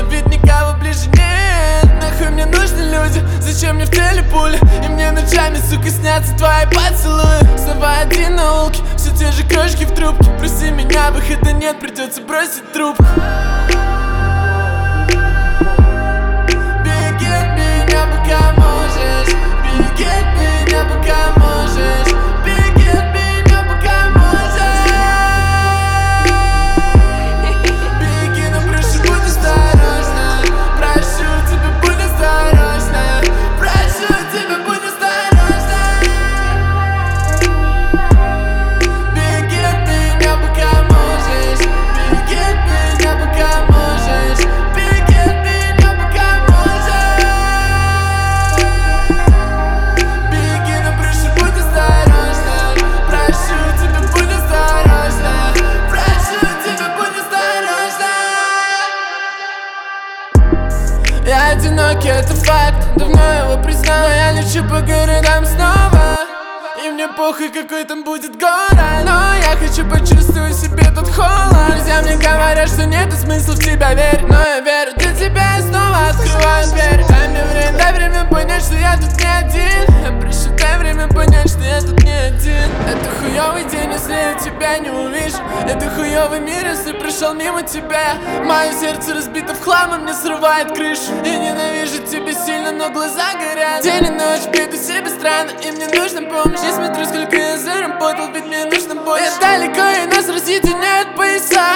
на вид никого ближе нет. Нахуй мне нужны люди, зачем мне в теле пули? И мне ночами, сука, снятся твои поцелуи. Снова один на улке, все те же крошки в трубке. Прости меня, выхода нет, придется бросить трубку. Беги от меня, пока можешь. Беги от меня, пока можешь. Беги от меня, пока можешь. Беги, но прошу, будь осторожна. Прошу тебя, будь осторожна. Прошу тебя, будь осторожна. Беги от меня, пока можешь. Беги от меня, пока можешь. Беги от меня, пока можешь. Беги, но прошу, будь осторожна. Прошу тебя, будь осторожна. Прошу тебя, будь осторожна. Я одинокий, это факт, давно его признал. Я лечу по городам снова, и мне похуй, какой там будет город. Но я хочу почувствовать в себе тот холод. Друзья мне говорят, что нету смысла в тебя верить, но я верю, для тебя я снова открываю дверь. Дай время понять, что я тут не один. Я прошу, дай время понять, что я тут не один. Это хуёвый день, если я тебя не увижу. Это хуёвый мир, если прошел мимо тебя. Мое сердце разбито в хлам, и мне срывает крышу. Я ненавижу тебя сильно, но глаза горят. День и ночь веду себя странно, и мне нужна помощь. Не смотрю, сколько я заработал, ведь мне нужно больше. Я далеко, и нас разъединяют пояса.